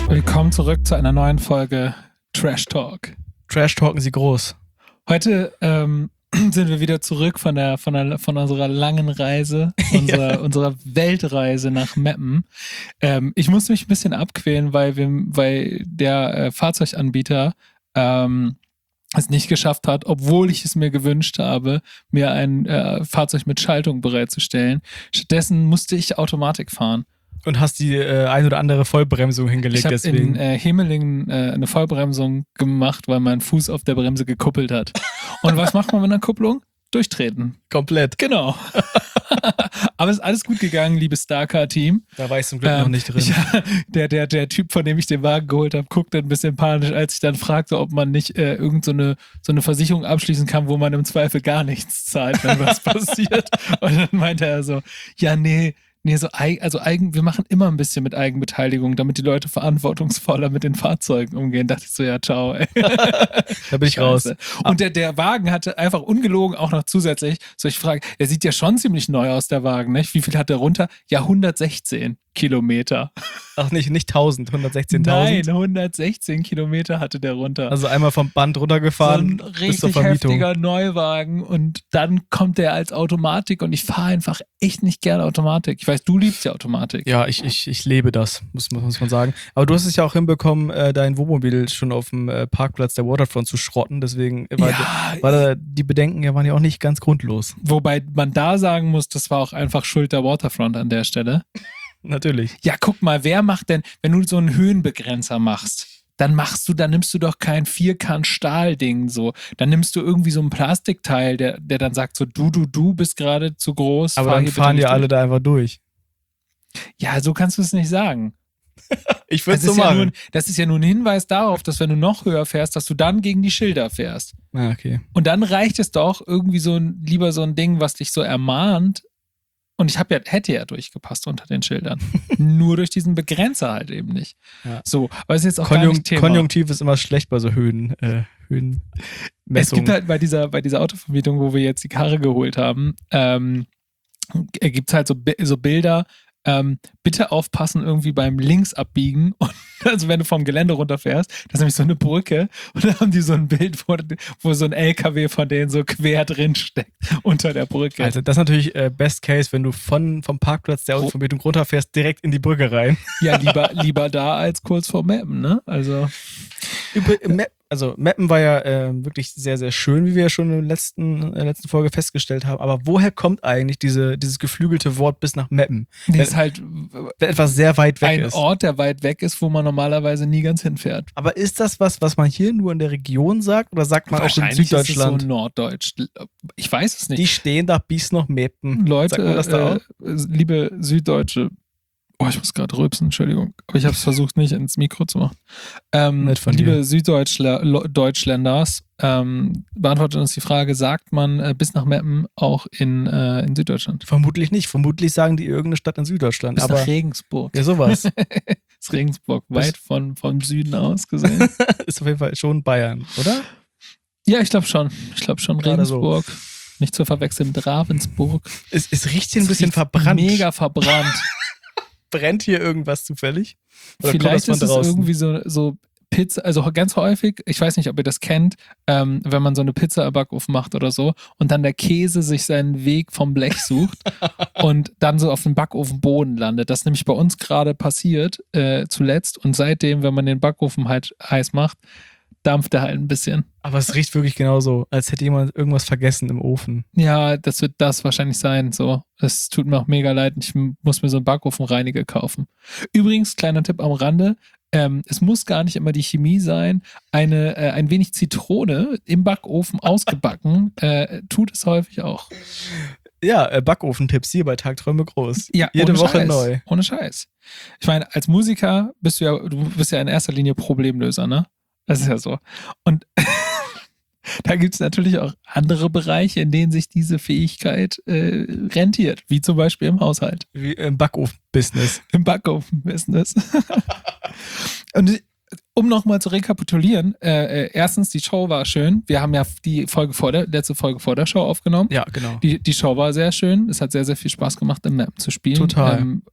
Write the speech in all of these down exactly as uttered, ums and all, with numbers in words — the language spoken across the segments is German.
Willkommen zurück zu einer neuen Folge Trash Talk. Trash Talken Sie groß. Heute ähm, sind wir wieder zurück von der von, der, von unserer langen Reise, unserer, ja. unserer Weltreise nach Meppen. Ähm, ich muss mich ein bisschen abquälen, weil, wir, weil der äh, Fahrzeuganbieter ähm, es nicht geschafft hat, obwohl ich es mir gewünscht habe, mir ein äh, Fahrzeug mit Schaltung bereitzustellen. Stattdessen musste ich Automatik fahren. Und hast die äh, ein oder andere Vollbremsung hingelegt ich hab deswegen. Ich habe in äh, Hemelingen äh, eine Vollbremsung gemacht, weil mein Fuß auf der Bremse gekuppelt hat. Und was macht man mit einer Kupplung? Durchtreten. Komplett. Genau. Aber es ist alles gut gegangen, liebes Starcar-Team. Da war ich zum Glück ähm, noch nicht drin. Ich, der, der, der Typ, von dem ich den Wagen geholt habe, guckte ein bisschen panisch, als ich dann fragte, ob man nicht äh, irgend so eine, so eine Versicherung abschließen kann, wo man im Zweifel gar nichts zahlt, wenn was passiert. Und dann meinte er so, ja, nee, Nee, so also eigen, wir machen immer ein bisschen mit Eigenbeteiligung, damit die Leute verantwortungsvoller mit den Fahrzeugen umgehen. Da dachte ich so, ja, ciao, ey. Da bin ich raus. Und der, der Wagen hatte einfach ungelogen auch noch zusätzlich, so ich frage, der sieht ja schon ziemlich neu aus, der Wagen, nicht? Wie viel hat der runter? Ja, hundertsechzehn Kilometer. Ach, nicht, nicht tausend, hundertsechzehntausend? Nein, hundertsechzehn Kilometer hatte der runter. Also einmal vom Band runtergefahren so ein bis zur richtig Vermietung. Heftiger Neuwagen und dann kommt der als Automatik und ich fahre einfach echt nicht gerne Automatik. Ich weiß, du liebst ja Automatik. Ja, ich, ich, ich lebe das, muss, muss man sagen. Aber du hast es ja auch hinbekommen, äh, dein Wohnmobil schon auf dem äh, Parkplatz der Waterfront zu schrotten, deswegen war, ja, war da, die Bedenken ja, waren ja auch nicht ganz grundlos. Wobei man da sagen muss, das war auch einfach Schuld der Waterfront an der Stelle. Natürlich. Ja, guck mal, wer macht denn, wenn du so einen Höhenbegrenzer machst, dann machst du, dann nimmst du doch kein Vierkant-Stahl-Ding so. Dann nimmst du irgendwie so ein Plastikteil, der, der dann sagt so, du, du, du bist gerade zu groß. Aber dann fahren die alle da einfach durch. Ja, so kannst du es nicht sagen. Ich würde es so ja machen. nur, das ist ja nur ein Hinweis darauf, dass wenn du noch höher fährst, dass du dann gegen die Schilder fährst. Ah, okay. Und dann reicht es doch irgendwie so ein, lieber so ein Ding, was dich so ermahnt. Und ich hab ja, hätte ja durchgepasst unter den Schildern. Nur durch diesen Begrenzer halt eben nicht. Ja. So, aber es ist jetzt auch Konjunk- gar nicht Thema. Konjunktiv ist immer schlecht bei so Höhen, äh, Höhenmessungen. Es gibt halt bei dieser, bei dieser Autovermietung, wo wir jetzt die Karre geholt haben, ähm, gibt es halt so, so Bilder, ähm, bitte aufpassen irgendwie beim Linksabbiegen. Und also wenn du vom Gelände runterfährst, das ist nämlich so eine Brücke und da haben die so ein Bild, wo, wo so ein L K W von denen so quer drin steckt unter der Brücke. Also das ist natürlich äh, Best Case, wenn du von, vom Parkplatz der Autovermietung runterfährst, direkt in die Brücke rein. Ja, lieber, lieber da als kurz vor Meppen, ne? Also Über, Map, also Meppen war ja äh, wirklich sehr, sehr schön, wie wir ja schon in der letzten, in der letzten Folge festgestellt haben. Aber woher kommt eigentlich diese, dieses geflügelte Wort bis nach Meppen? Das wenn, ist halt wenn etwas sehr weit weg ein ist. Ein Ort, der weit weg ist, wo man normalerweise nie ganz hinfährt. Aber ist das was, was man hier nur in der Region sagt oder sagt man auch in Süddeutschland? Ist es so Norddeutsch. Ich weiß es nicht. Die stehen da bis nach Meppen. Leute, sagt man das da äh, auch? liebe Süddeutsche, oh, ich muss gerade rülpsen, Entschuldigung, aber ich habe es versucht, nicht ins Mikro zu machen. Ähm, Nett von liebe dir. Süddeutschländers, ähm, beantwortet uns die Frage, sagt man äh, bis nach Meppen auch in, äh, in Süddeutschland? Vermutlich nicht. Vermutlich sagen die irgendeine Stadt in Süddeutschland. Bis aber nach Regensburg. Ja, sowas. Ist Regensburg weit von, vom Süden aus gesehen? Ist auf jeden Fall schon Bayern, oder? Ja, ich glaube schon. Ich glaube schon Gerade Regensburg. So. Nicht zu verwechseln mit Ravensburg. Es, es riecht hier ein es bisschen verbrannt. Mega verbrannt. Brennt hier irgendwas zufällig? Oder vielleicht ist es irgendwie so, so Pizza, also ganz häufig, ich weiß nicht, ob ihr das kennt, ähm, wenn man so eine Pizza im Backofen macht oder so und dann der Käse sich seinen Weg vom Blech sucht und dann so auf dem Backofenboden landet. Das ist nämlich bei uns gerade passiert, äh, zuletzt. Und seitdem, wenn man den Backofen halt heiß macht, dampft er halt ein bisschen. Aber es riecht wirklich genauso, als hätte jemand irgendwas vergessen im Ofen. Ja, das wird das wahrscheinlich sein. So, es tut mir auch mega leid. Ich muss mir so einen Backofenreiniger kaufen. Übrigens, kleiner Tipp am Rande, ähm, es muss gar nicht immer die Chemie sein. Eine, äh, ein wenig Zitrone im Backofen ausgebacken, äh, tut es häufig auch. Ja, äh, Backofentipps hier bei Tagträume groß. Ja, jede ohne Woche Scheiß, neu. Ohne Scheiß. Ich meine, als Musiker bist du ja, du bist ja in erster Linie Problemlöser, ne? Das ist ja so. Und da gibt es natürlich auch andere Bereiche, in denen sich diese Fähigkeit äh, rentiert, wie zum Beispiel im Haushalt. Wie im Backofen-Business. Im Backofen-Business. Und um nochmal zu rekapitulieren, äh, äh, erstens, die Show war schön. Wir haben ja die Folge vor der, letzte Folge vor der Show aufgenommen. Ja, genau. Die, die Show war sehr schön. Es hat sehr, sehr viel Spaß gemacht, im Mappen zu spielen. Total. Ähm,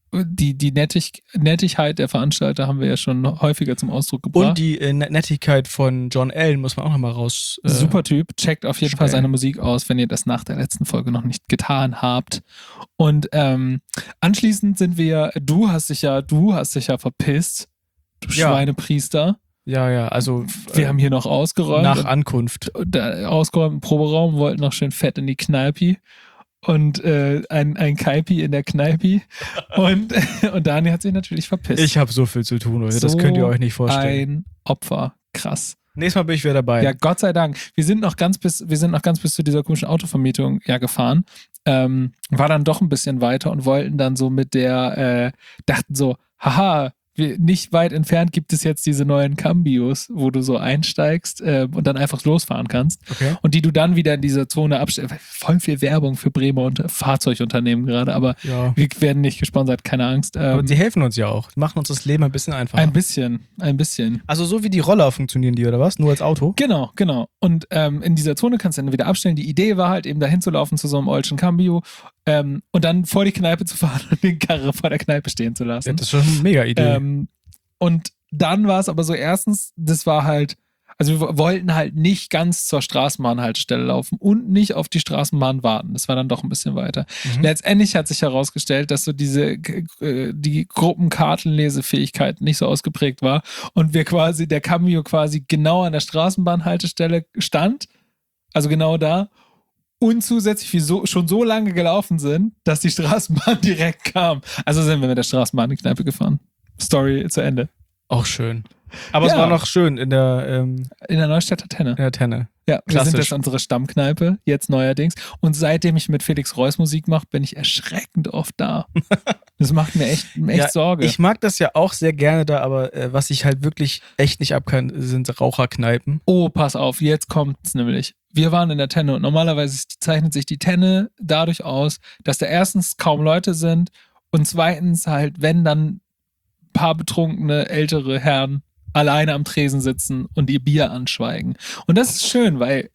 die, die Nettig, Nettigkeit der Veranstalter haben wir ja schon häufiger zum Ausdruck gebracht. Und die äh, Nettigkeit von John Allen muss man auch nochmal raus. Äh, Super Typ. Checkt auf jeden stellen. Fall seine Musik aus, wenn ihr das nach der letzten Folge noch nicht getan habt. Und ähm, anschließend sind wir, du hast dich ja, du hast dich ja verpisst, du Ja. Schweinepriester. Ja, ja, also Wir äh, haben hier noch ausgeräumt. nach und, Ankunft. da, ausgeräumt im Proberaum, wollten noch schön fett in die Kneipi. Und äh, ein, ein Kaipi in der Kneipi. Und, und Dani hat sich natürlich verpisst. Ich habe so viel zu tun, Leute. Das So könnt ihr euch nicht vorstellen. Ein Opfer. Krass. Nächstes Mal bin ich wieder dabei. Ja, Gott sei Dank. Wir sind noch ganz bis, wir sind noch ganz bis zu dieser komischen Autovermietung ja gefahren. Ähm, war dann doch ein bisschen weiter und wollten dann so mit der, äh, dachten so, haha, wir, nicht weit entfernt gibt es jetzt diese neuen Cambios, wo du so einsteigst äh, und dann einfach losfahren kannst. Okay. Und die du dann wieder in dieser Zone abstellst. Voll viel Werbung für Bremer und Fahrzeugunternehmen gerade, aber Ja. wir werden nicht gesponsert, keine Angst. Aber Ähm, die helfen uns ja auch. Die machen uns das Leben ein bisschen einfacher. ein bisschen, ein bisschen. also so wie die Roller funktionieren die, oder was? Nur als Auto? Genau, genau. Und ähm, in dieser Zone kannst du dann wieder abstellen. Die Idee war halt eben dahin zu laufen zu so einem Olschen Cambio ähm, und dann vor die Kneipe zu fahren und den Karre vor der Kneipe stehen zu Ja, lassen. das ist schon eine mega Idee. Ähm, und dann war es aber so, erstens, das war halt, also wir wollten halt nicht ganz zur Straßenbahnhaltestelle laufen und nicht auf die Straßenbahn warten. Das war dann doch ein bisschen weiter. Mhm. Letztendlich hat sich herausgestellt, dass so diese äh, die Gruppenkartenlesefähigkeit nicht so ausgeprägt war und wir quasi, der Cameo quasi genau an der Straßenbahnhaltestelle stand, also genau da, und zusätzlich wir so, schon so lange gelaufen sind, dass die Straßenbahn direkt kam. Also sind wir mit der Straßenbahn in die Kneipe gefahren. Story zu Ende. Auch schön. Aber es Ja. war noch schön in der, ähm, In der Neustädter Tenne. in der Tenne. Ja, wir Klassisch. sind jetzt unsere Stammkneipe, jetzt neuerdings. Und seitdem ich mit Felix Reus Musik mache, bin ich erschreckend oft da. Das macht mir echt, echt Ja, Sorge. Ich mag das ja auch sehr gerne da, aber äh, was ich halt wirklich echt nicht ab kann, sind Raucherkneipen. Oh, pass auf, jetzt kommt's nämlich. Wir waren in der Tenne und normalerweise zeichnet sich die Tenne dadurch aus, dass da erstens kaum Leute sind und zweitens halt, wenn dann ein paar betrunkene ältere Herren alleine am Tresen sitzen und ihr Bier anschweigen. Und das ist schön, weil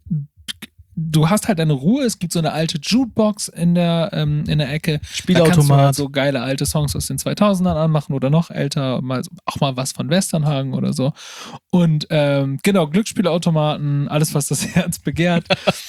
du hast halt deine Ruhe. Es gibt so eine alte Jukebox in der, ähm, in der Ecke. Da kannst du Spielautomat. halt so geile alte Songs aus den zweitausendern anmachen oder noch älter, mal, auch mal was von Westernhagen oder so. Und ähm, genau, Glücksspielautomaten, alles, was das Herz begehrt.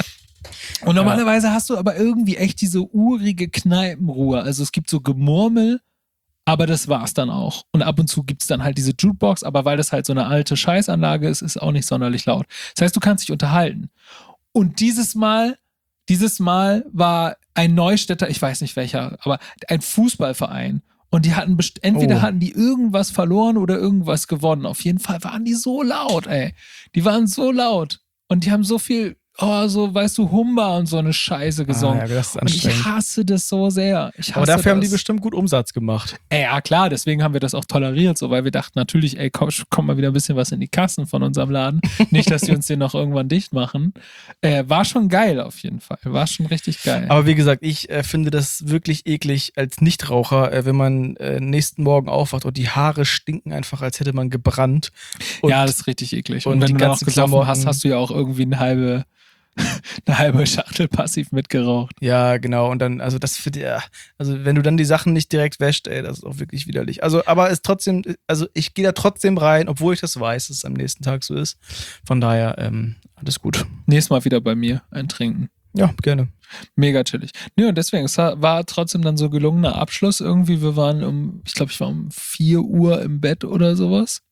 Und normalerweise hast du aber irgendwie echt diese urige Kneipenruhe. Also es gibt so Gemurmel, aber das war's dann auch. Und ab und zu gibt's dann halt diese Jukebox, aber weil das halt so eine alte Scheißanlage ist, ist auch nicht sonderlich laut. Das heißt, du kannst dich unterhalten. Und dieses Mal, dieses Mal war ein Neustädter, ich weiß nicht welcher, aber ein Fußballverein. Und die hatten best- entweder Oh. hatten die irgendwas verloren oder irgendwas gewonnen. Auf jeden Fall waren die so laut, ey. Die waren so laut. Und die haben so viel, oh, so, weißt du, Humba und so eine Scheiße gesungen. Ah, ja, das ist und ich anstrengend. hasse das so sehr. Ich hasse Aber dafür das. haben die bestimmt gut Umsatz gemacht. Ey, ja, klar, deswegen haben wir das auch toleriert, so, weil wir dachten natürlich, ey, komm, kommt mal wieder ein bisschen was in die Kassen von unserem Laden. Nicht, dass die uns den noch irgendwann dicht machen. Äh, war schon geil auf jeden Fall. War schon richtig geil. Aber wie gesagt, ich äh, finde das wirklich eklig als Nichtraucher, äh, wenn man äh, nächsten Morgen aufwacht und die Haare stinken einfach, als hätte man gebrannt. Und ja, das ist richtig eklig. Und, und wenn die du dann auch ganzen gesoffen Klamotten- hast, hast du ja auch irgendwie eine halbe, eine halbe Schachtel passiv mitgeraucht. ja, genau. Und dann, also das für die, ja, also wenn du dann die Sachen nicht direkt wäscht, ey, das ist auch wirklich widerlich. Also, aber es ist trotzdem, also ich gehe da trotzdem rein, obwohl ich das weiß, dass es am nächsten Tag so ist. Von daher, ähm, alles gut. Nächstes Mal wieder bei mir ein Trinken. Ja, gerne. Mega chillig. Nö, und deswegen, es war trotzdem dann so gelungener Abschluss irgendwie. Wir waren um, ich glaube, ich war um vier Uhr im Bett oder sowas.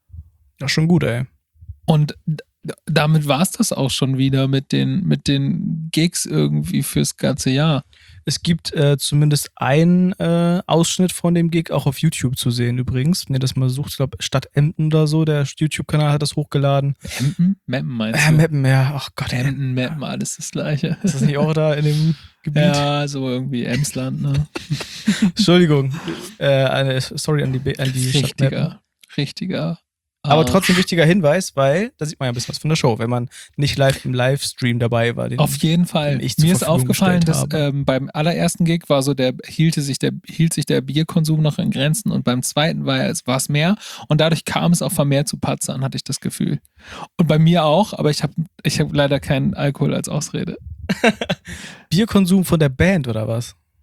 Ja, schon gut, ey. Und d- damit war es das auch schon wieder mit den, mit den Gigs irgendwie fürs ganze Jahr. Es gibt äh, zumindest einen äh, Ausschnitt von dem Gig auch auf YouTube zu sehen übrigens. Wenn ihr das mal sucht, ich glaube Stadt Emden oder so, der YouTube-Kanal hat das hochgeladen. Emden? Meppen meinst Äh, du? Meppen, ja, ach Gott, ey. Emden, Meppen, alles das Gleiche. Ist das nicht auch da in dem Gebiet? Ja, so irgendwie Emsland, ne? Entschuldigung. Äh, eine, sorry an die, Be- an die Stadt Meppen. Richtiger, richtiger. Aber Arsch. trotzdem wichtiger Hinweis, weil da sieht man ja ein bisschen was von der Show, wenn man nicht live im Livestream dabei war. Den Auf jeden Fall. den ich zur Mir ist Verfügung aufgefallen, dass gestellt habe. ähm, beim allerersten Gig war so der hielte sich der hielt sich der Bierkonsum noch in Grenzen und beim zweiten war es war es mehr und dadurch kam es auch vermehrt zu Patzern, hatte ich das Gefühl. Und bei mir auch, aber ich habe ich habe leider keinen Alkohol als Ausrede. Bierkonsum von der Band oder was?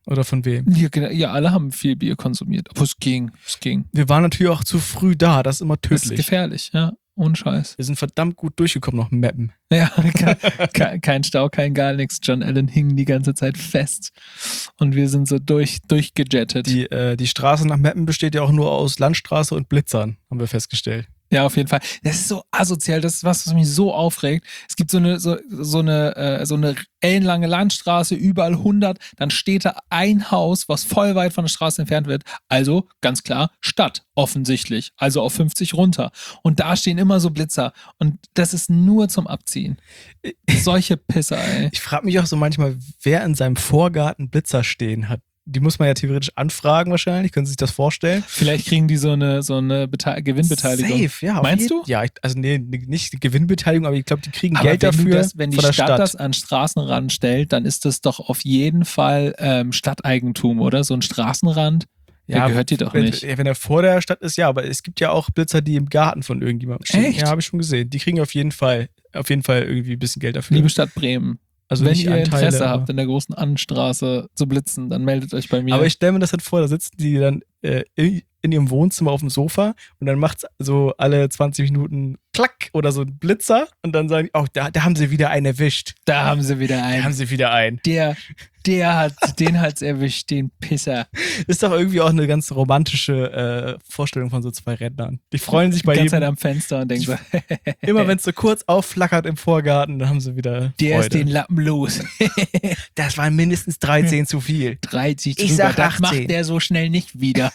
Oder von wem? Ja, genau, ja, alle haben viel Bier konsumiert. Aber es ging, es ging. Wir waren natürlich auch zu früh da, das ist immer Das ist tödlich. gefährlich, ja. Ohne Scheiß. Wir sind verdammt gut durchgekommen noch Mappen. Ja, kein, kein Stau, kein gar nichts. John Allen hing die ganze Zeit fest. Und wir sind so durch, durchgejettet. Die, äh, die Straße nach Mappen besteht ja auch nur aus Landstraße und Blitzern, haben wir festgestellt. Ja, auf jeden Fall. Das ist so asozial, das ist was, was mich so aufregt. Es gibt so eine, so, so eine, äh, so eine ellenlange Landstraße, überall hundert, dann steht da ein Haus, was voll weit von der Straße entfernt wird. Also, ganz klar, Stadt, offensichtlich. Also auf fünfzig runter. Und da stehen immer so Blitzer. Und das ist nur zum Abziehen. Solche Pisser, ey. Ich frage mich auch so manchmal, wer in seinem Vorgarten Blitzer stehen hat. Die muss man ja theoretisch anfragen wahrscheinlich. Können Sie sich das vorstellen? Vielleicht kriegen die so eine, so eine Bete- Gewinnbeteiligung. Safe, ja. Meinst jeden, du? Ja, ich, also nee, nicht die Gewinnbeteiligung, aber ich glaube, die kriegen Aber Geld wenn dafür du das, wenn die von der Stadt, Stadt. das an Straßenrand stellt, dann ist das doch auf jeden Fall ähm, Stadteigentum, oder? So ein Straßenrand, der Ja, gehört dir doch wenn, nicht. Wenn er vor der Stadt ist, ja, aber es gibt ja auch Blitzer, die im Garten von irgendjemandem stehen. Echt? Ja, habe ich schon gesehen. Die kriegen auf jeden Fall, auf jeden Fall irgendwie ein bisschen Geld dafür. Liebe Stadt Bremen, also wenn nicht ihr Anteile, Interesse aber- habt, in der großen Annenstraße zu blitzen, dann meldet euch bei mir. Aber ich stelle mir das halt vor, da sitzen die dann äh, in, in ihrem Wohnzimmer auf dem Sofa und dann macht's so alle zwanzig Minuten klack oder so ein Blitzer und dann sagen die, oh, da, da haben sie wieder einen erwischt. da haben sie wieder Da einen. haben sie wieder einen. Der, der hat, den hat's erwischt, den Pisser. Ist doch irgendwie auch eine ganz romantische äh, Vorstellung von so zwei Rentnern. Die freuen sich Die bei ganze Zeit jedem, am Fenster und denkt so, immer wenn es so kurz aufflackert im Vorgarten, dann haben sie wieder der Freude. ist den Lappen los. Das waren mindestens dreizehn zu viel. dreißig Ich drüber, sag das achtzehn. macht der so schnell nicht wieder.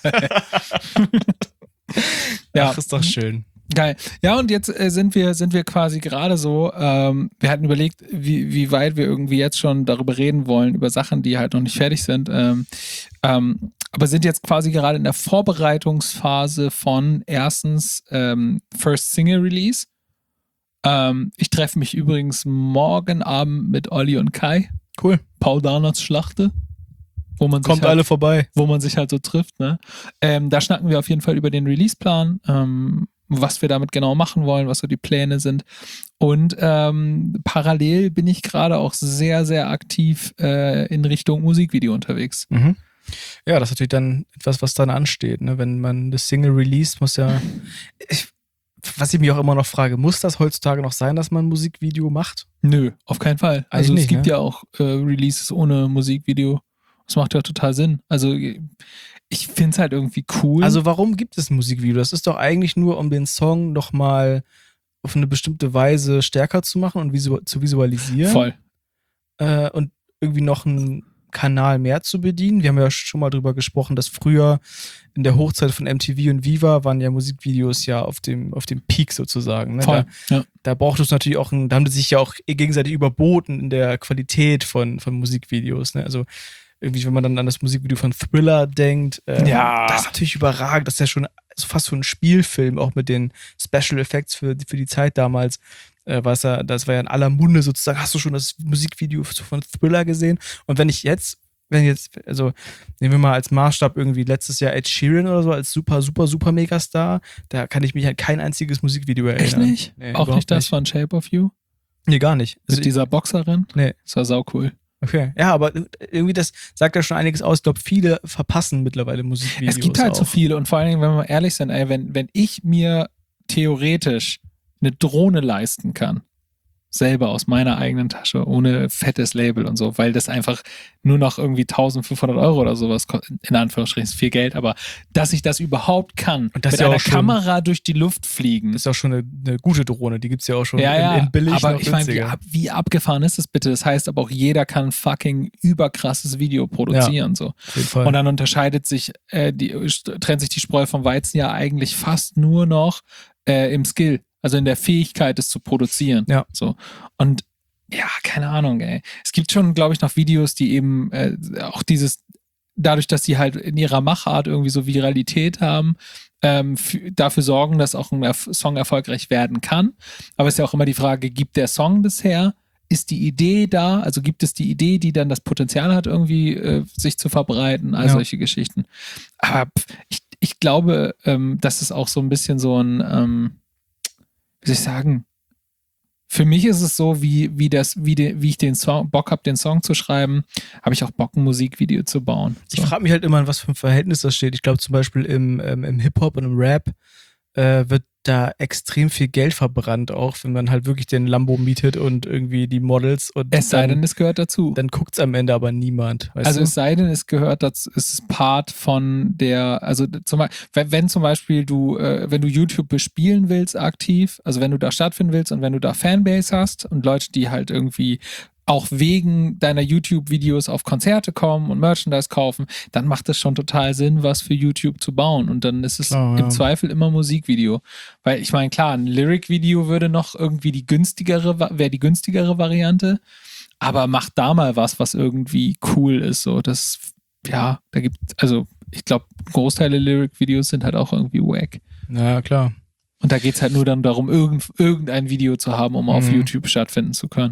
Ja. Ach, ist doch schön. Geil. Ja, und jetzt äh, sind wir sind wir quasi gerade so, ähm, wir hatten überlegt, wie, wie weit wir irgendwie jetzt schon darüber reden wollen, über Sachen, die halt noch nicht fertig sind. Ähm, ähm, aber sind jetzt quasi gerade in der Vorbereitungsphase von erstens ähm, First Single Release. Ähm, ich treffe mich übrigens morgen Abend mit Olli und Kai. Cool. Paul Darners Schlachte. Wo man sich Kommt halt, alle vorbei. wo man sich halt so trifft. Ne? Ähm, da schnacken wir auf jeden Fall über den Release-Plan, ähm, was wir damit genau machen wollen, was so die Pläne sind. Und ähm, parallel bin ich gerade auch sehr, sehr aktiv äh, in Richtung Musikvideo unterwegs. Mhm. Ja, das ist natürlich dann etwas, was dann ansteht. Ne? Wenn man das Single released, muss ja. Ich, was ich mich auch immer noch frage, muss das heutzutage noch sein, dass man ein Musikvideo macht? Nö, auf keinen Fall. Also Eigentlich es nicht, gibt ne? ja auch äh, Releases ohne Musikvideo. Das macht ja total Sinn. Also ich finde es halt irgendwie cool. Also warum gibt es ein Musikvideo? Das ist doch eigentlich nur, um den Song nochmal auf eine bestimmte Weise stärker zu machen und visu- zu visualisieren. voll. Äh, und irgendwie noch einen Kanal mehr zu bedienen. Wir haben ja schon mal drüber gesprochen, dass früher in der Hochzeit von M T V und Viva waren ja Musikvideos ja auf dem, auf dem Peak sozusagen. Ne? Voll. Da, Ja. da braucht es natürlich auch, ein, da haben die sich ja auch gegenseitig überboten in der Qualität von, von Musikvideos. Ne? Also irgendwie, wenn man dann an das Musikvideo von Thriller denkt, ähm, Ja. das ist natürlich überragend. Das ist ja schon so fast so ein Spielfilm, auch mit den Special Effects für, für die Zeit damals. Äh, was ja, das war ja in aller Munde sozusagen. Hast du schon das Musikvideo von Thriller gesehen? Und wenn ich jetzt, wenn jetzt, also nehmen wir mal als Maßstab irgendwie letztes Jahr Ed Sheeran oder so als super, super, super Megastar, da kann ich mich an kein einziges Musikvideo erinnern. Echt nicht? Nee, auch überhaupt nicht das von Shape of You? Nee, gar nicht. Mit dieser Boxerin? Nee. Das war sau cool. Okay. Ja, aber irgendwie das sagt ja schon einiges aus. Ich glaube, viele verpassen mittlerweile Musikvideos. Es gibt halt auch. so viele und vor allen Dingen, wenn wir ehrlich sind, ey, wenn, wenn ich mir theoretisch eine Drohne leisten kann, selber aus meiner eigenen Tasche, ohne fettes Label und so, weil das einfach nur noch irgendwie eintausendfünfhundert Euro oder sowas kostet, in Anführungsstrichen ist viel Geld, aber dass ich das überhaupt kann, Und das mit ja einer auch schon- Kamera durch die Luft fliegen. Das ist auch schon eine, eine gute Drohne. Die gibt es ja auch schon Ja, in, ja, in billig aber noch ich meine, wie, günstiger. ab, wie abgefahren ist das bitte? Das heißt aber auch, jeder kann fucking überkrasses Video produzieren, so. Auf jeden Fall. Und dann unterscheidet sich, äh, die, trennt sich die Spreu vom Weizen ja eigentlich fast nur noch äh, im Skill, also in der Fähigkeit, es zu produzieren. Ja. So. Und ja, keine Ahnung, ey. Es gibt schon, glaube ich, noch Videos, die eben äh, auch dieses, dadurch, dass sie halt in ihrer Machart irgendwie so Viralität haben, ähm, f- dafür sorgen, dass auch ein Erf- Song erfolgreich werden kann. Aber es ist ja auch immer die Frage, gibt der Song das her? Ist die Idee da? Also gibt es die Idee, die dann das Potenzial hat, irgendwie äh, sich zu verbreiten? All Ja. solche Geschichten. Aber pff, ich, ich glaube, ähm, dass es auch so ein bisschen so ein, ähm, wie soll ich sagen, für mich ist es so, wie, wie, das, wie, de, wie ich den Song, Bock habe, den Song zu schreiben, habe ich auch Bock, ein Musikvideo zu bauen. So. Ich frage mich halt immer, in was für ein Verhältnis das steht. Ich glaube zum Beispiel im, ähm, im Hip-Hop und im Rap äh, wird da extrem viel Geld verbrannt, auch wenn man halt wirklich den Lambo mietet und irgendwie die Models. Und es sei dann, denn, es gehört dazu. Dann guckt es am Ende aber niemand. Weißt also du? es sei denn, es gehört dazu, es ist Part von der, also zum Beispiel, wenn, wenn zum Beispiel du, äh, wenn du YouTube bespielen willst aktiv, also wenn du da stattfinden willst und wenn du da Fanbase hast und Leute, die halt irgendwie auch wegen deiner YouTube-Videos auf Konzerte kommen und Merchandise kaufen, dann macht es schon total Sinn, was für YouTube zu bauen. Und dann ist es Klar, im ja. Zweifel immer Musikvideo. Weil ich meine, klar, ein Lyric-Video würde noch irgendwie die günstigere, wäre die günstigere Variante, aber mach da mal was, was irgendwie cool ist. So, das, ja, da gibt, also ich glaube, Großteile Lyric-Videos sind halt auch irgendwie wack. Ja, klar. Und da geht es halt nur dann darum, irgend, irgendein Video zu haben, um auf Mhm. YouTube stattfinden zu können.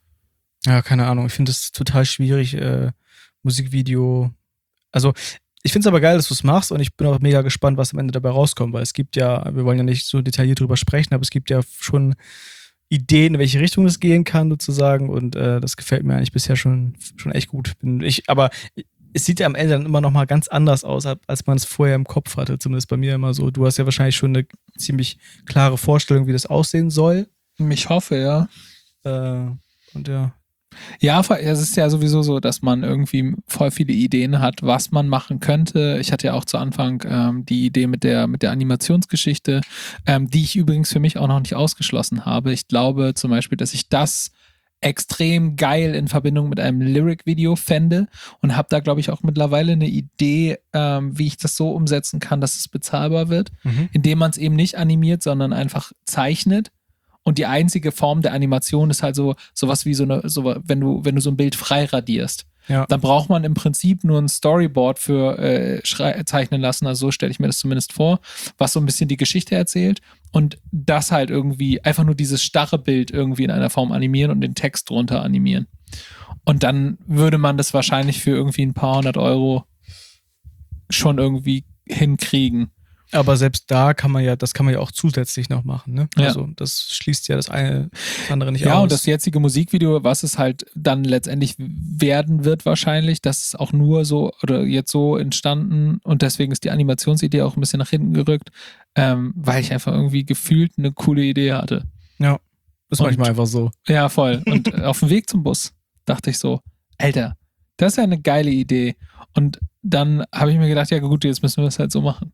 Ja, keine Ahnung. Ich finde es total schwierig, äh, Musikvideo. Also, ich finde es aber geil, dass du es machst und ich bin auch mega gespannt, was am Ende dabei rauskommt, weil es gibt ja, wir wollen ja nicht so detailliert drüber sprechen, aber es gibt ja schon Ideen, in welche Richtung es gehen kann, sozusagen. Und äh, das gefällt mir eigentlich bisher schon, schon echt gut. Bin ich, aber es sieht ja am Ende dann immer noch mal ganz anders aus, als man es vorher im Kopf hatte. Zumindest bei mir immer so. Du hast ja wahrscheinlich schon eine ziemlich klare Vorstellung, wie das aussehen soll. Ich hoffe, ja. Äh, und ja. Ja, es ist ja sowieso so, dass man irgendwie voll viele Ideen hat, was man machen könnte. Ich hatte ja auch zu Anfang ähm, die Idee mit der, mit der Animationsgeschichte, ähm, die ich übrigens für mich auch noch nicht ausgeschlossen habe. Ich glaube zum Beispiel, dass ich das extrem geil in Verbindung mit einem Lyric-Video fände und habe da, glaube ich, auch mittlerweile eine Idee, ähm, wie ich das so umsetzen kann, dass es bezahlbar wird, Mhm. indem man es eben nicht animiert, sondern einfach zeichnet. Und die einzige Form der Animation ist halt so sowas wie so eine, so, wenn du, wenn du so ein Bild frei radierst. Ja. Dann braucht man im Prinzip nur ein Storyboard für äh, schrei- zeichnen lassen, also so stelle ich mir das zumindest vor, was so ein bisschen die Geschichte erzählt und das halt irgendwie, einfach nur dieses starre Bild irgendwie in einer Form animieren und den Text drunter animieren. Und dann würde man das wahrscheinlich für irgendwie ein paar hundert Euro schon irgendwie hinkriegen. Aber selbst da kann man ja, das kann man ja auch zusätzlich noch machen, ne? Ja. Also das schließt ja das eine das andere nicht Ja, aus. und das jetzige Musikvideo, was es halt dann letztendlich werden wird wahrscheinlich, das ist auch nur so oder jetzt so entstanden und deswegen ist die Animationsidee auch ein bisschen nach hinten gerückt, ähm, weil ich einfach irgendwie gefühlt eine coole Idee hatte. Ja, ist Und- manchmal einfach so. Ja, voll. Und auf dem Weg zum Bus dachte ich so, Alter, das ist ja eine geile Idee. Und dann habe ich mir gedacht, ja gut, jetzt müssen wir es halt so machen.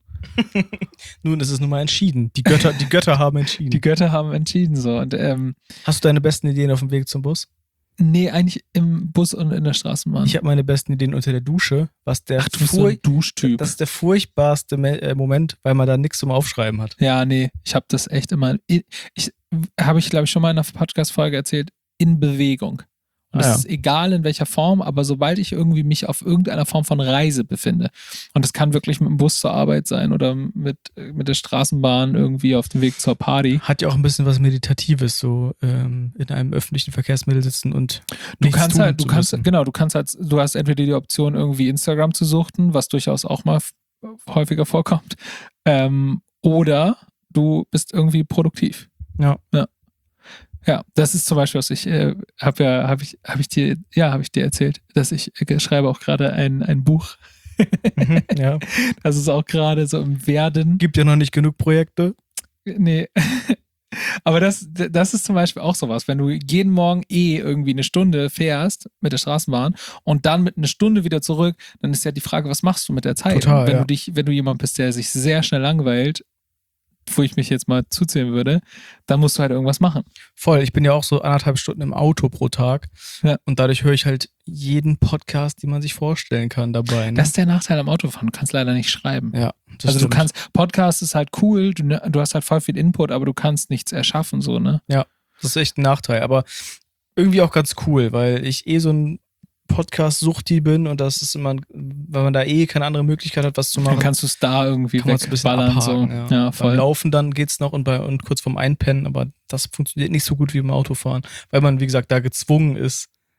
Nun, es ist nun mal entschieden. Die Götter, die Götter haben entschieden. Die Götter haben entschieden so. Und ähm, Hast du deine besten Ideen auf dem Weg zum Bus? nee, eigentlich im Bus und in der Straßenbahn. Ich habe meine besten Ideen unter der Dusche, was der Ach, du bist so ein furch- Duschtyp. das ist der furchtbarste Me- äh, Moment, weil man da nichts zum Aufschreiben hat. Ja, nee, ich habe das echt immer, ich, ich habe ich glaube ich schon mal in einer Podcast-Folge erzählt, in Bewegung. Und Ah, das ja. ist egal in welcher Form, aber sobald ich irgendwie mich auf irgendeiner Form von Reise befinde, und das kann wirklich mit dem Bus zur Arbeit sein oder mit, mit der Straßenbahn irgendwie auf dem Weg zur Party. Hat ja auch ein bisschen was Meditatives, so ähm, in einem öffentlichen Verkehrsmittel sitzen und Du nichts kannst tun halt, du zu kannst, müssen. genau, du kannst halt, du hast entweder die Option, irgendwie Instagram zu suchten, was durchaus auch mal f- häufiger vorkommt, ähm, oder du bist irgendwie produktiv. Ja. Ja. Ja, das ist zum Beispiel, was ich äh, habe ja, habe ich, habe ich dir, ja, habe ich dir erzählt, dass ich äh, schreibe auch gerade ein, ein Buch. Mhm, ja. Das ist auch gerade so im Werden. Gibt ja noch nicht genug Projekte. Nee. Aber das, das ist zum Beispiel auch sowas, wenn du jeden Morgen eh irgendwie eine Stunde fährst mit der Straßenbahn und dann mit einer Stunde wieder zurück, dann ist ja die Frage, was machst du mit der Zeit? Total, und wenn ja. du dich, wenn du jemand bist, der sich sehr schnell langweilt, wo ich mich jetzt mal zuzählen würde, dann musst du halt irgendwas machen. Voll, ich bin ja auch so anderthalb Stunden im Auto pro Tag. Ja. Und dadurch höre ich halt jeden Podcast, den man sich vorstellen kann, dabei. Ne? Das ist der Nachteil am Autofahren, du kannst leider nicht schreiben. ja, das Also du stimmt. kannst, Podcast ist halt cool, du, du hast halt voll viel Input, aber du kannst nichts erschaffen, so, ne? Das ist echt ein Nachteil, aber irgendwie auch ganz cool, weil ich eh so ein Podcast-Suchti bin und das ist immer, weil man da eh keine andere Möglichkeit hat, was zu machen. Dann kannst du es da irgendwie kann man es ein bisschen wegballern, so. abhaken. Ja. Ja, Beim voll. Laufen dann geht's noch und, bei, und kurz vorm Einpennen, aber das funktioniert nicht so gut wie beim Autofahren, weil man, wie gesagt, da gezwungen ist,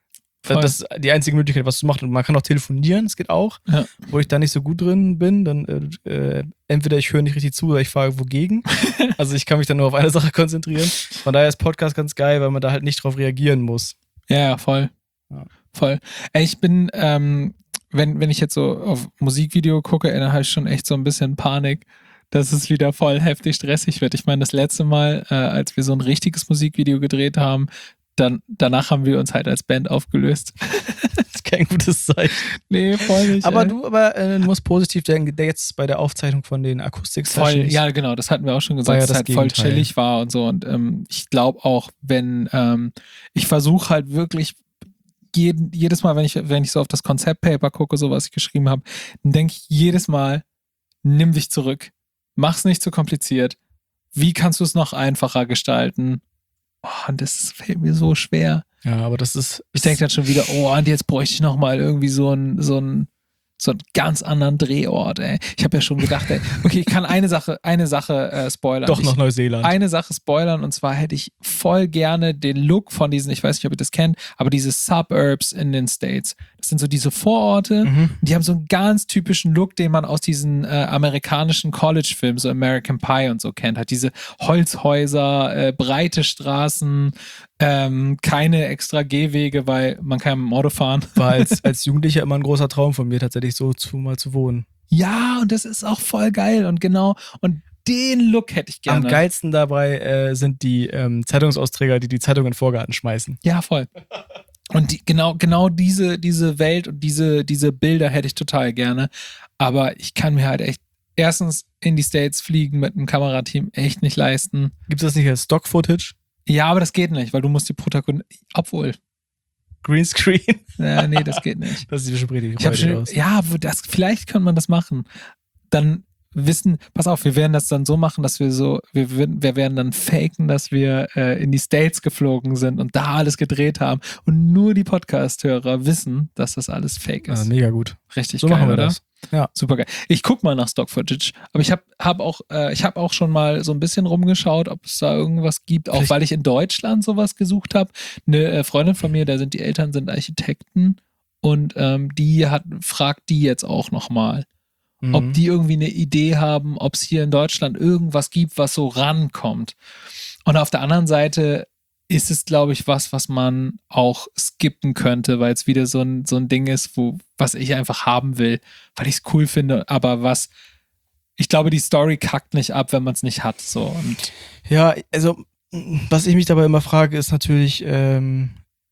Voll. Das ist die einzige Möglichkeit, was zu machen. Und man kann auch telefonieren, das geht auch. Ja. Wo ich da nicht so gut drin bin, dann äh, entweder ich höre nicht richtig zu oder ich fahre wogegen. Also ich kann mich dann nur auf eine Sache konzentrieren. Von daher ist Podcast ganz geil, weil man da halt nicht drauf reagieren muss. Ja, ja, voll. Ja. Voll. Ey, ich bin, ähm, wenn, wenn ich jetzt so auf Musikvideo gucke, ey, dann habe ich schon echt so ein bisschen Panik, dass es wieder voll heftig stressig wird. Ich meine, das letzte Mal, äh, als wir so ein richtiges Musikvideo gedreht haben, dann, danach haben wir uns halt als Band aufgelöst. Das ist kein gutes Zeichen. Nee, voll nicht. Aber ey. du, aber äh, du musst positiv denken, der jetzt bei der Aufzeichnung von den Akustik-Sessions. Voll, ja, genau, das hatten wir auch schon War gesagt, ja dass es das halt voll Gegenteil. chillig war und so. Und ähm, ich glaube auch, wenn ähm, ich versuche halt wirklich jeden, jedes Mal, wenn ich, wenn ich so auf das Konzeptpaper gucke, so was ich geschrieben habe, dann denke ich jedes Mal, nimm dich zurück. Mach's nicht zu kompliziert. Wie kannst du es noch einfacher gestalten? Oh, und das fällt mir so schwer. Ja, aber das ist. Ich denke dann schon wieder, oh, und jetzt bräuchte ich noch mal irgendwie so einen so einen so einen ganz anderen Drehort, ey. Ich habe ja schon gedacht, ey, okay, ich kann eine Sache, eine Sache äh, spoilern. Doch ich, noch Neuseeland. Eine Sache spoilern, und zwar hätte ich voll gerne den Look von diesen, ich weiß nicht, ob ihr das kennt, aber diese Suburbs in den States. Das sind so diese Vororte, Mhm. die haben so einen ganz typischen Look, den man aus diesen äh, amerikanischen College-Filmen, so American Pie und so kennt. Hat diese Holzhäuser, äh, breite Straßen, ähm, keine extra Gehwege, weil man kann mit dem Auto fahren. War als, als Jugendlicher immer ein großer Traum von mir, tatsächlich so zu, mal zu wohnen. Ja, und das ist auch voll geil und genau, und den Look hätte ich gerne. Am geilsten dabei äh, sind die ähm, Zeitungsausträger, die die Zeitung in den Vorgarten schmeißen. Ja, voll. Und die, genau, genau diese, diese Welt und diese, diese Bilder hätte ich total gerne. Aber ich kann mir halt echt erstens in die States fliegen mit einem Kamerateam echt nicht leisten. Gibt es das nicht als Stock-Footage? Ja, aber das geht nicht, weil du musst die Protagonisten. Obwohl. Greenscreen? Ja, nee, das geht nicht. Das sieht bestimmt richtig Ich hab räudig schon, aus. ja, wo das, vielleicht könnte man das machen. Dann wissen, pass auf, wir werden das dann so machen, dass wir so, wir, würden, wir werden dann faken, dass wir äh, in die States geflogen sind und da alles gedreht haben und nur die Podcast-Hörer wissen, dass das alles fake ist. Ah, mega gut. Richtig So geil, machen wir oder? das. Ja. Super geil. Ich guck mal nach Stock-Footage, aber ich habe hab auch, äh, ich habe auch schon mal so ein bisschen rumgeschaut, ob es da irgendwas gibt, auch Vielleicht- weil ich in Deutschland sowas gesucht habe. Eine äh, Freundin von mir, da sind die Eltern sind Architekten und ähm, die hat, fragt die jetzt auch nochmal, Mhm. ob die irgendwie eine Idee haben, ob es hier in Deutschland irgendwas gibt, was so rankommt. Und auf der anderen Seite ist es, glaube ich, was, was man auch skippen könnte, weil es wieder so ein, so ein Ding ist, wo, was ich einfach haben will, weil ich es cool finde, aber was, ich glaube, die Story kackt nicht ab, wenn man es nicht hat. So. Und Ja, also, was ich mich dabei immer frage, ist natürlich ähm,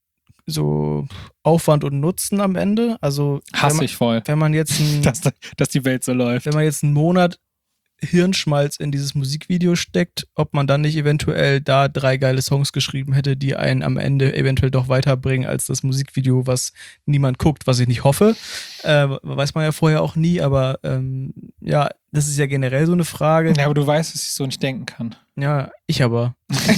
so Aufwand und Nutzen am Ende. Also, wenn hasse man, ich voll, wenn man jetzt ein, dass, dass die Welt so läuft. wenn man jetzt einen Monat Hirnschmalz in dieses Musikvideo steckt, ob man dann nicht eventuell da drei geile Songs geschrieben hätte, die einen am Ende eventuell doch weiterbringen als das Musikvideo, was niemand guckt, was ich nicht hoffe. Äh, weiß man ja vorher auch nie, aber ähm, ja, das ist ja generell so eine Frage. Ja, aber du weißt, dass ich so nicht denken kann. Ja, ich aber.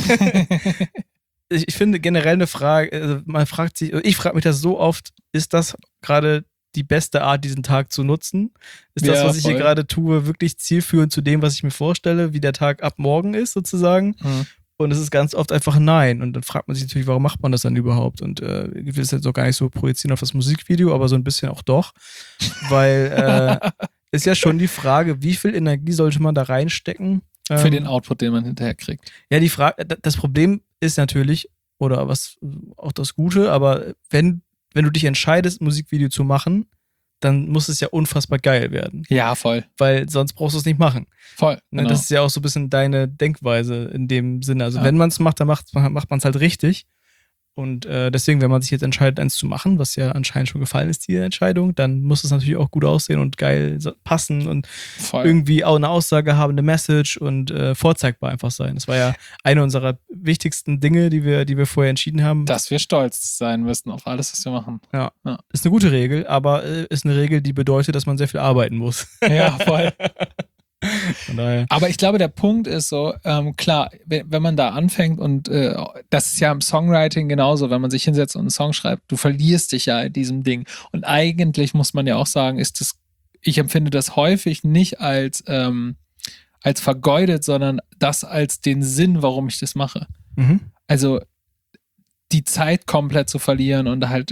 ich, ich finde generell eine Frage, also man fragt sich, ich frage mich das so oft, ist das gerade die beste Art, diesen Tag zu nutzen? Ist das, Ja, was ich hier voll. gerade tue, wirklich zielführend zu dem, was ich mir vorstelle, wie der Tag ab morgen ist, sozusagen? Mhm. Und es ist ganz oft einfach nein. Und dann fragt man sich natürlich, warum macht man das dann überhaupt? Und äh, ich will es jetzt auch gar nicht so projizieren auf das Musikvideo, aber so ein bisschen auch doch. Weil äh, ist ja schon die Frage, wie viel Energie sollte man da reinstecken? Für Ähm, den Output, den man hinterher kriegt. Ja, die Frage, das Problem ist natürlich, oder was auch das Gute, aber wenn, wenn du dich entscheidest, ein Musikvideo zu machen, dann muss es ja unfassbar geil werden. Ja, voll. Weil sonst brauchst du es nicht machen. Voll. Ne? Genau. Das ist ja auch so ein bisschen deine Denkweise in dem Sinne. Also Ja. wenn man es macht, dann macht, macht man es halt richtig. Und äh, deswegen, wenn man sich jetzt entscheidet, eins zu machen, was ja anscheinend schon gefallen ist, die Entscheidung, dann muss es natürlich auch gut aussehen und geil so- passen und Voll. irgendwie auch eine Aussage haben, eine Message und äh, vorzeigbar einfach sein. Das war ja eine unserer wichtigsten Dinge, die wir, die wir vorher entschieden haben. Dass wir stolz sein müssen auf alles, was wir machen. Ist eine gute Regel, aber äh, ist eine Regel, die bedeutet, dass man sehr viel arbeiten muss. Ja, voll. Von daher. Aber ich glaube, der Punkt ist so, ähm, klar, wenn, wenn man da anfängt und äh, das ist ja im Songwriting genauso, wenn man sich hinsetzt und einen Song schreibt, du verlierst dich ja in diesem Ding. Und eigentlich muss man ja auch sagen, ist das, ich empfinde das häufig nicht als, ähm, als vergeudet, sondern das als den Sinn, warum ich das mache. Mhm. Also die Zeit komplett zu verlieren und halt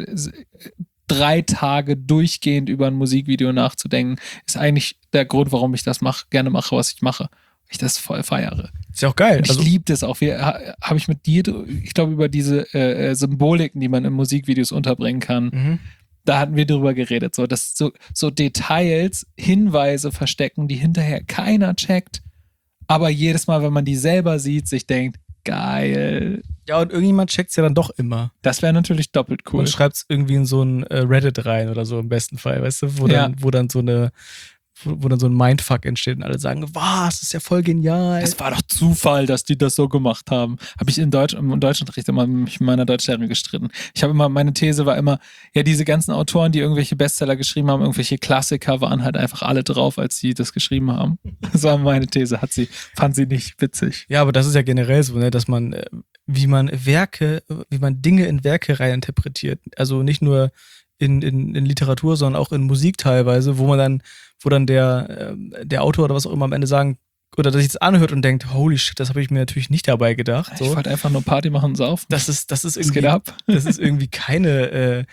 drei Tage durchgehend über ein Musikvideo nachzudenken, ist eigentlich der Grund, warum ich das mach, gerne mache, was ich mache. Ich das voll feiere. Ist ja auch geil. Und ich also, liebe das auch. Habe ich mit dir, ich glaube, über diese äh, Symboliken, die man in Musikvideos unterbringen kann, mhm. da hatten wir drüber geredet. So, dass so, so Details, Hinweise verstecken, die hinterher keiner checkt, aber jedes Mal, wenn man die selber sieht, sich denkt, geil. Ja, und irgendjemand checkt es ja dann doch immer. Das wäre natürlich doppelt cool. Und schreibt es irgendwie in so ein äh, Reddit rein oder so im besten Fall, weißt du, wo, ja. dann, wo dann so eine wo dann so ein Mindfuck entsteht und alle sagen, was, das ist ja voll genial. Es war doch Zufall, dass die das so gemacht haben. Habe ich in Deutsch, im Deutschunterricht immer mit meiner Deutschlehrerin gestritten. Ich habe immer, meine These war immer, ja, diese ganzen Autoren, die irgendwelche Bestseller geschrieben haben, irgendwelche Klassiker, waren halt einfach alle drauf, als sie das geschrieben haben. Das war meine These, hat sie, fand sie nicht witzig. Ja, aber das ist ja generell so, ne, dass man, wie man Werke, wie man Dinge in Werke reininterpretiert. Also nicht nur In, in, in Literatur, sondern auch in Musik teilweise, wo man dann, wo dann der, äh, der Autor oder was auch immer am Ende sagen, oder dass sich das anhört und denkt, holy shit, das habe ich mir natürlich nicht dabei gedacht. So. Ich wollte einfach nur Party machen und saufen. Das ist, das ist Das irgendwie, geht ab. das ist irgendwie keine äh,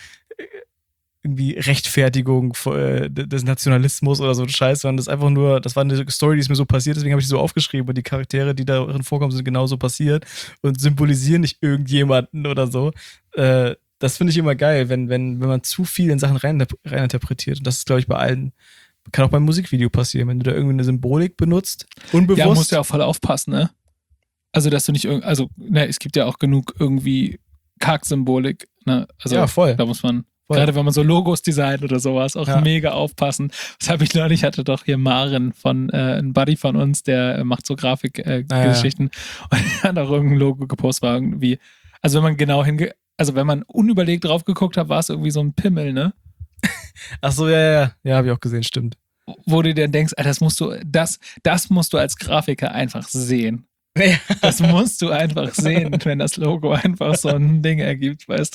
irgendwie Rechtfertigung äh, des Nationalismus oder so ein Scheiß, sondern das ist einfach nur, das war eine Story, die ist mir so passiert, deswegen habe ich die so aufgeschrieben und die Charaktere, die darin vorkommen, sind genauso passiert und symbolisieren nicht irgendjemanden oder so. Äh, Das finde ich immer geil, wenn, wenn, wenn man zu viel in Sachen rein, reininterpretiert. Und das ist, glaube ich, bei allen, kann auch beim Musikvideo passieren, wenn du da irgendwie eine Symbolik benutzt, unbewusst. Ja, musst ja auch voll aufpassen, ne? Also, dass du nicht irgendwie, also, ne, es gibt ja auch genug irgendwie Kack-Symbolik, ne? Also, ja, voll. Da muss man, voll. gerade wenn man so Logos designt oder sowas, auch ja. mega aufpassen. Das habe ich neulich, hatte doch hier Maren von, äh, ein Buddy von uns, der äh, macht so Grafikgeschichten äh, ah, ja. und hat auch irgendein Logo gepostet, war irgendwie, also wenn man genau hinge Also wenn man unüberlegt drauf geguckt hat, war es irgendwie so ein Pimmel, ne? Ach so, ja, ja, ja. Ja, habe ich auch gesehen, stimmt. Wo du dann denkst, das musst du, das, das musst du als Grafiker einfach sehen. Das musst du einfach sehen, wenn das Logo einfach so ein Ding ergibt, weißt du?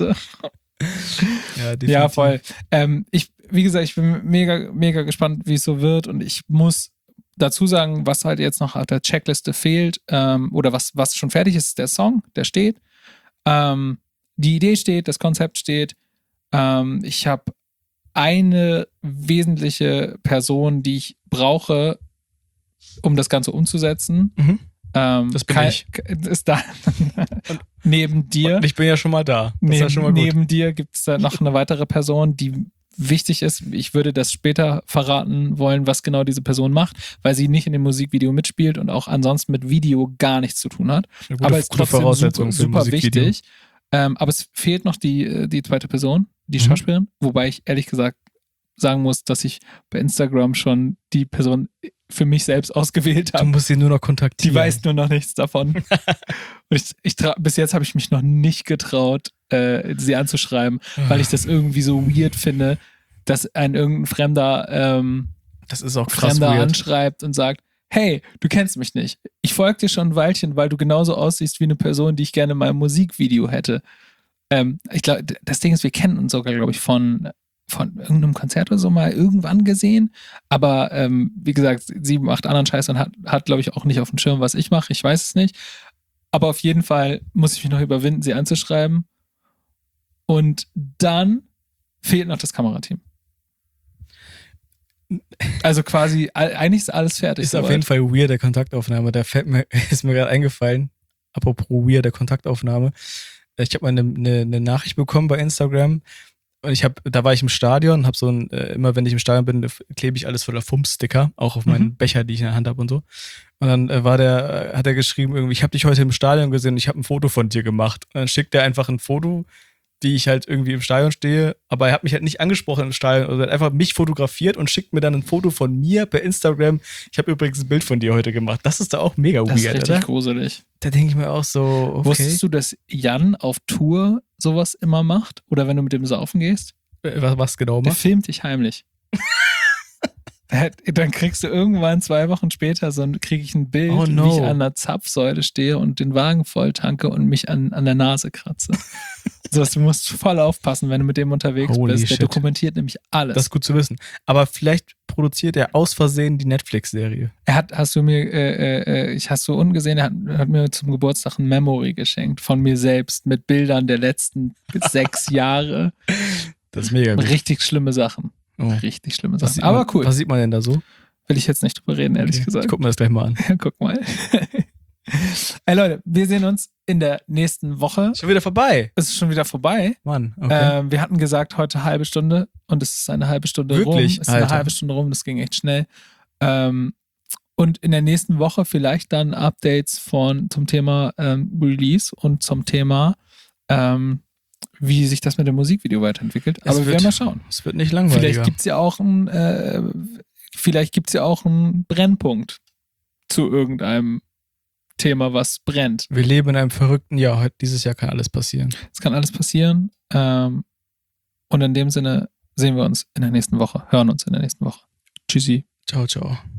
Ja, definitiv. Ja, voll. Ähm, ich, wie gesagt, ich bin mega, mega gespannt, wie es so wird und ich muss dazu sagen, was halt jetzt noch auf der Checkliste fehlt ähm, oder was, was schon fertig ist, ist der Song, der steht. Ähm, Die Idee steht, das Konzept steht. Ähm, ich habe eine wesentliche Person, die ich brauche, um das Ganze umzusetzen. Mhm. Ähm, das bin kein, ich. Ist da neben dir. Und ich bin ja schon mal da. Das neben, ist ja schon mal gut. Neben dir gibt es da noch eine weitere Person, die wichtig ist. Ich würde das später verraten wollen, was genau diese Person macht, weil sie nicht in dem Musikvideo mitspielt und auch ansonsten mit Video gar nichts zu tun hat. Eine gute, aber es ist gute trotzdem Voraussetzung super, für super wichtig. Ähm, aber es fehlt noch die, die zweite Person, die mhm. Schauspielerin, wobei ich ehrlich gesagt sagen muss, dass ich bei Instagram schon die Person für mich selbst ausgewählt habe. Du musst sie nur noch kontaktieren. Die weiß nur noch nichts davon. Und ich, ich tra- bis jetzt habe ich mich noch nicht getraut, äh, sie anzuschreiben, weil ich das irgendwie so weird finde, dass ein irgendein Fremder, ähm, das ist auch krass Fremder weird. anschreibt und sagt, hey, du kennst mich nicht. Ich folge dir schon ein Weilchen, weil du genauso aussiehst wie eine Person, die ich gerne in meinem Musikvideo hätte. Ähm, ich glaube, das Ding ist, wir kennen uns sogar, glaube ich, von, von irgendeinem Konzert oder so mal irgendwann gesehen. Aber ähm, wie gesagt, sie macht anderen Scheiß und hat, hat glaube ich, auch nicht auf dem Schirm, was ich mache. Ich weiß es nicht. Aber auf jeden Fall muss ich mich noch überwinden, sie anzuschreiben. Und dann fehlt noch das Kamerateam. Also quasi, eigentlich ist alles fertig. Ist auf jeden Fall weird, der Kontaktaufnahme. Da fällt mir, ist mir gerade eingefallen, apropos weird, der Kontaktaufnahme. Ich habe mal eine, eine, eine Nachricht bekommen bei Instagram und ich habe, da war ich im Stadion, habe so ein, äh, immer wenn ich im Stadion bin, klebe ich alles voller Fumps-Sticker, auch auf meinen mhm. Becher, die ich in der Hand habe und so. Und dann äh, war der, äh, hat er geschrieben, irgendwie, ich habe dich heute im Stadion gesehen und ich habe ein Foto von dir gemacht. Und dann schickt er einfach ein Foto, wie ich halt irgendwie im Stadion stehe, aber er hat mich halt nicht angesprochen im Stadion, also er hat einfach mich fotografiert und schickt mir dann ein Foto von mir per Instagram. Ich habe übrigens ein Bild von dir heute gemacht. Das ist da auch mega das weird, ist richtig oder? gruselig. Da denke ich mir auch so, okay. Wusstest du, dass Jan auf Tour sowas immer macht? Oder wenn du mit dem saufen gehst? Was, was genau Der macht? filmt dich heimlich. Dann kriegst du irgendwann zwei Wochen später so ein, kriege ich ein Bild, oh no. wie ich an der Zapfsäule stehe und den Wagen voll tanke und mich an, an der Nase kratze. Also du musst voll aufpassen, wenn du mit dem unterwegs Holy bist. Der shit. dokumentiert nämlich alles. Das ist gut zu wissen. Aber vielleicht produziert er aus Versehen die Netflix-Serie. Er hat, hast du mir, äh, äh, ich hast du unten gesehen, er hat, hat mir zum Geburtstag ein Memory geschenkt von mir selbst mit Bildern der letzten sechs Jahre. Das ist mega gut. Richtig schlimme Sachen. Oh. Richtig schlimme Was Sachen. sieht Aber man, cool. Was sieht man denn da so? Will ich jetzt nicht drüber reden, ehrlich Okay. gesagt. Ich guck mir das gleich mal an. Ja, guck mal. Ey Leute, wir sehen uns in der nächsten Woche. Schon wieder vorbei. Es ist schon wieder vorbei. Mann, okay. Ähm, wir hatten gesagt, heute halbe Stunde und es ist eine halbe Stunde rum. Wirklich? Es ist eine Alter. halbe Stunde rum, das ging echt schnell. Ähm, und in der nächsten Woche vielleicht dann Updates von zum Thema ähm, Release und zum Thema, ähm, wie sich das mit dem Musikvideo weiterentwickelt. Es Aber wir wird- werden mal schauen. Es wird nicht langweiliger. Vielleicht gibt es ja auch ein, äh, vielleicht gibt's ja auch einen Brennpunkt zu irgendeinem Thema, was brennt. Wir leben in einem verrückten Jahr. Heute- Dieses Jahr kann alles passieren. Es kann alles passieren. Ähm, und in dem Sinne sehen wir uns in der nächsten Woche, hören uns in der nächsten Woche. Tschüssi. Ciao, ciao.